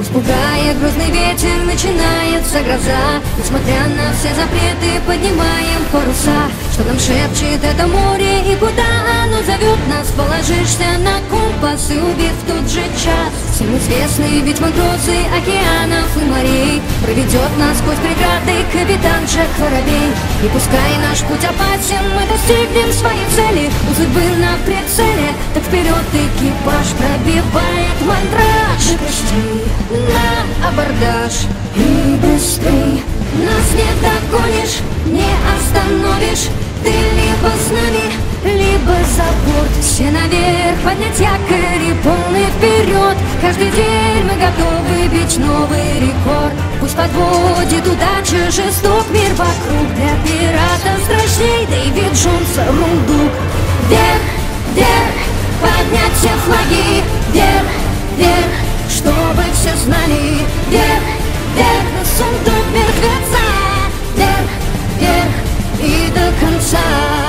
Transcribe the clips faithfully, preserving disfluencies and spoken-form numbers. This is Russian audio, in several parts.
Пусть пугает грозный ветер, начинается гроза. Несмотря на все запреты, поднимаем паруса. Что нам шепчет это море и куда оно зовет нас? Положишься на компас и убив в тот же час. Всем известный ведь мы грозы океанов и морей. Проведет нас сквозь преграды капитан Джек Воробей. И пускай наш путь опасен, мы достигнем своей цели. У судьбы на прицеле, так вперед экипаж пробивает мандраж. И пусти на абордаж и быстрей. Нас не догонишь, не остановишь. Ты либо с нами, либо за борт. Все наверх, поднять якорь и полный вперед. Каждый день мы готовы бить новый рекорд. Пусть подводит удача, жесток мир вокруг. Для пиратов страшней Дэвид Джонс рундук. Вверх, вверх, поднять все флаги. Вверх, вверх, чтобы все знали. Вверх, вверх, на сундук мертвеца. Вверх, вверх и до конца.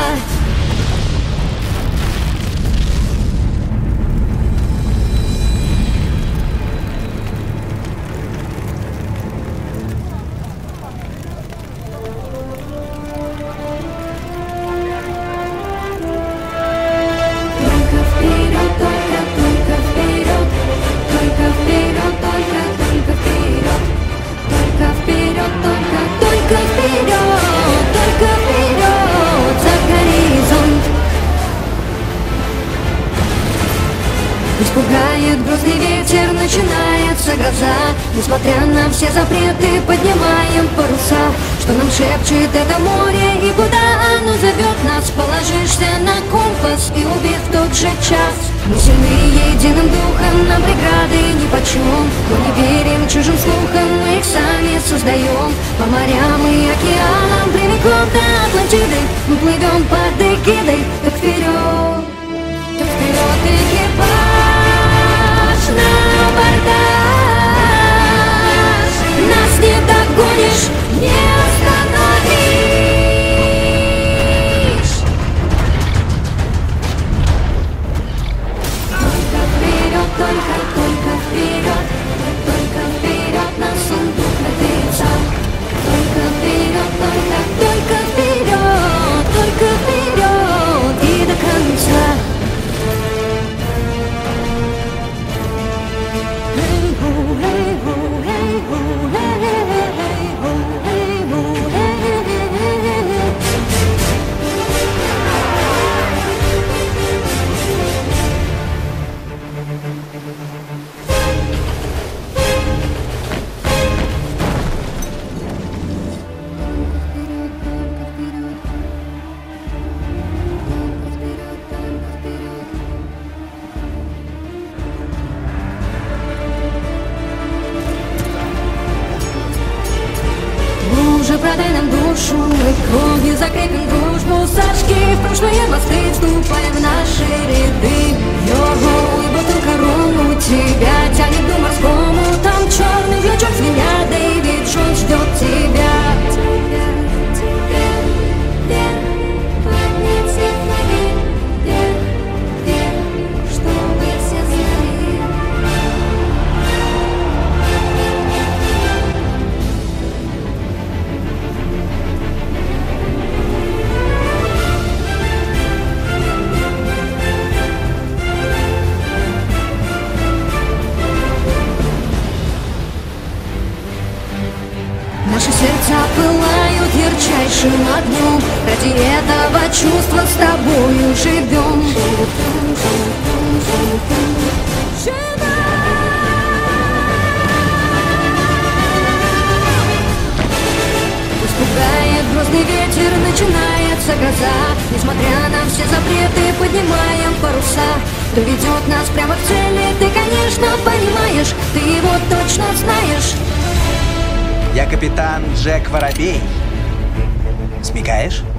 Пусть пугает грозный ветер, начинается гроза. Несмотря на все запреты, поднимаем паруса. Что нам шепчет это море и куда оно зовет нас? Положишься на компас и убив в тот же час. Мы сильны единым духом, нам преграды нипочем. Мы не верим чужим слухам, мы их сами создаем. По морям и океанам прямиком до Атлантиды. Мы плывем под эгидой, так вперед, так вперед экипаж. На абордаж. Нас не догонишь, не остановишь. Только вперед, только, только вперед. Только вперед на сундук мертвеца. Только вперед, только, только вперед. Только вперед и до конца. Продай нам душу, мы кровью закрепим дружбу. Сожги в прошлые мосты, вступая в наши ряды. Йо-го, и бутылка рому тебя тянет к дну морскому. Там черный значок с меня, Дэвид Джонс ждет тебя. Наши сердца пылают ярчайшим огнем. Ради этого чувства с тобою живем. Пусть пугает грозный ветер, начинается гроза. Несмотря на все запреты, поднимаем паруса. Кто ведет нас прямо к цели, ты, конечно, понимаешь. Ты его точно знаешь. Я капитан Джек Воробей. Смекаешь?